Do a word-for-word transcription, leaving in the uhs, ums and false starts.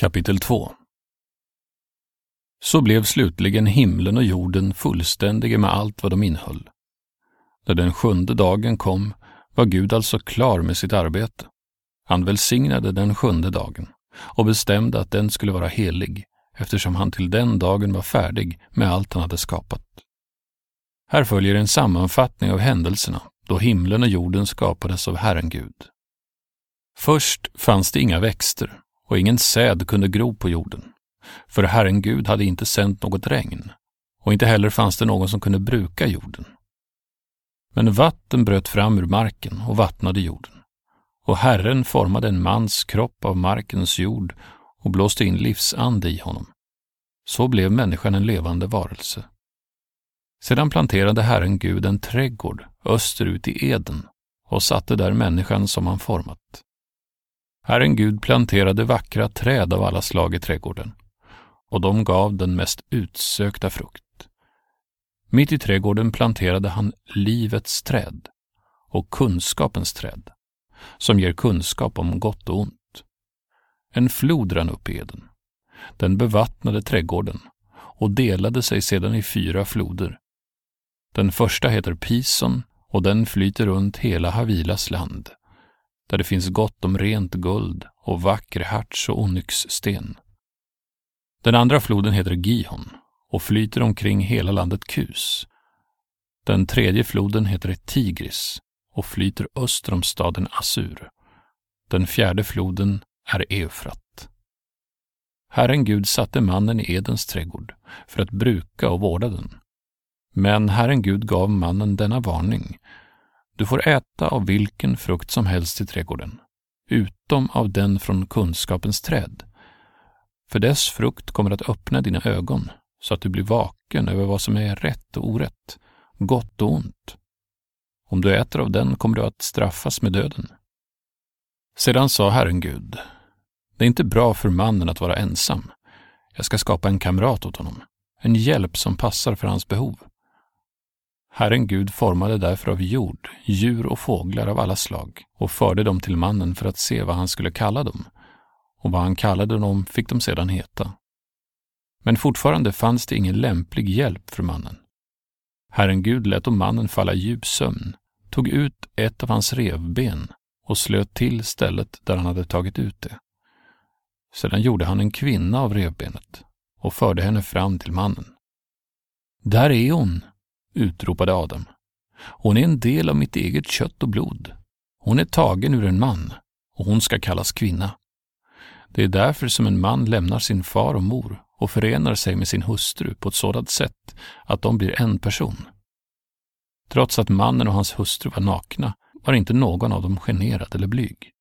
Kapitel två. Så blev slutligen himlen och jorden fullständiga med allt vad de innehöll. När den sjunde dagen kom var Gud alltså klar med sitt arbete. Han välsignade den sjunde dagen och bestämde att den skulle vara helig, eftersom han till den dagen var färdig med allt han hade skapat. Här följer en sammanfattning av händelserna då himlen och jorden skapades av Herren Gud. Först fanns det inga växter och ingen säd kunde gro på jorden, för Herren Gud hade inte sänt något regn, och inte heller fanns det någon som kunde bruka jorden. Men vatten bröt fram ur marken och vattnade jorden, och Herren formade en mans kropp av markens jord och blåste in livsande i honom. Så blev människan en levande varelse. Sedan planterade Herren Gud en trädgård österut i Eden och satte där människan som han format. Herren Gud planterade vackra träd av alla slag i trädgården, och de gav den mest utsökta frukt. Mitt i trädgården planterade han livets träd och kunskapens träd, som ger kunskap om gott och ont. En flod rann upp i Eden. Den bevattnade trädgården och delade sig sedan i fyra floder. Den första heter Pison och den flyter runt hela Havilas land, där det finns gott om rent guld och vacker harts och onyxsten. Den andra floden heter Gihon och flyter omkring hela landet Kus. Den tredje floden heter Tigris och flyter öster om staden Assur. Den fjärde floden är Eufrat. Herren Gud satte mannen i Edens trädgård för att bruka och vårda den. Men Herren Gud gav mannen denna varning: du får äta av vilken frukt som helst i trädgården, utom av den från kunskapens träd. För dess frukt kommer att öppna dina ögon, så att du blir vaken över vad som är rätt och orätt, gott och ont. Om du äter av den kommer du att straffas med döden. Sedan sa Herren Gud: det är inte bra för mannen att vara ensam. Jag ska skapa en kamrat åt honom, en hjälp som passar för hans behov. Herren Gud formade därför av jord, djur och fåglar av alla slag och förde dem till mannen för att se vad han skulle kalla dem, och vad han kallade dem fick de sedan heta. Men fortfarande fanns det ingen lämplig hjälp för mannen. Herren Gud lät om mannen falla i djup sömn, tog ut ett av hans revben och slöt till stället där han hade tagit ut det. Sedan gjorde han en kvinna av revbenet och förde henne fram till mannen. Där är hon, utropade Adam. Hon är en del av mitt eget kött och blod. Hon är tagen ur en man, och hon ska kallas kvinna. Det är därför som en man lämnar sin far och mor och förenar sig med sin hustru på ett sådant sätt att de blir en person. Trots att mannen och hans hustru var nakna var inte någon av dem generad eller blyg.